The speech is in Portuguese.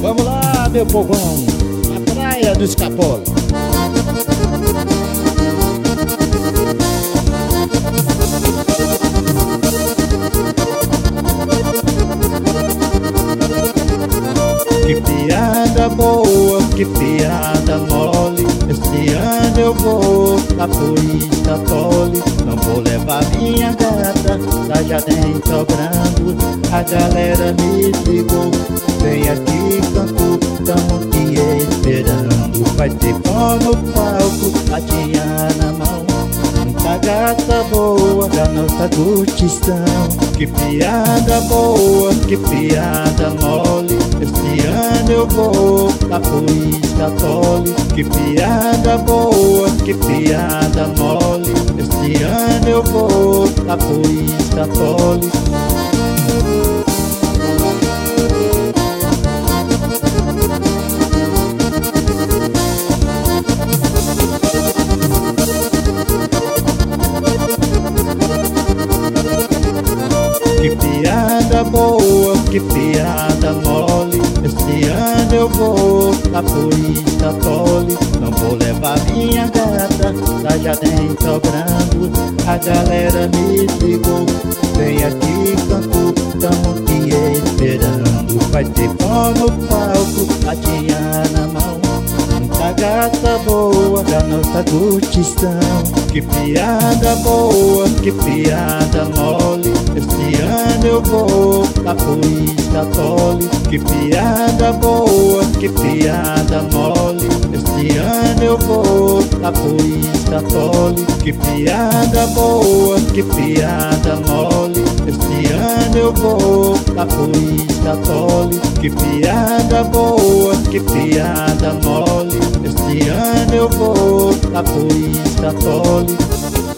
Vamos lá, meu povão, a praia do Escapola. Que piada boa, que piada mole. Este ano eu vou lá pro Escapole. Não vou levar minha gata, tá já nem sobrando. A galera me ligou, vem aqui canto, tamo te esperando. Vai ter pão no palco, latinha na mão. Muita gata boa da nossa curtição. Que piada boa, que piada mole. Este ano eu vou lá pro Escapole. Que piada boa, que piada mole. Este ano eu vou lá pro Escapole. Que piada boa, que piada mole. Este ano eu vou lá pro Escapole. Não vou levar minha gata, tá já nem sobrando. A galera me ligou, vem aqui canto, tamo te esperando. Vai ter pão no palco, latinha na mão. Muita gata boa da nossa curtição. Que piada boa, que piada mole. Este ano eu vou lá pro Escapole. Que piada boa, que piada mole. Este ano eu vou lá pro Escapole. Que piada boa, que piada mole. Este ano eu vou lá pro Escapole. Que piada boa, que piada mole. Este ano eu vou lá pro Escapole.